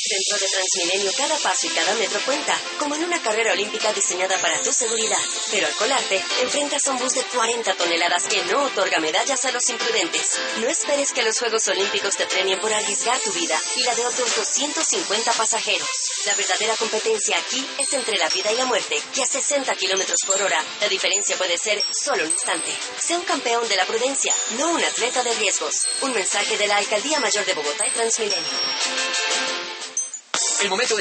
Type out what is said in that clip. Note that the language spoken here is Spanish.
Dentro de Transmilenio, cada paso y cada metro cuenta, como en una carrera olímpica diseñada para tu seguridad. Pero al colarte, enfrentas a un bus de 40 toneladas que no otorga medallas a los imprudentes. No esperes que los Juegos Olímpicos te premien por arriesgar tu vida y la de otros 250 pasajeros. La verdadera competencia aquí es entre la vida y la muerte, que a 60 kilómetros por hora, la diferencia puede ser solo un instante. Sé un campeón de la prudencia, no un atleta de riesgos. Un mensaje de la Alcaldía Mayor de Bogotá y Transmilenio. El momento de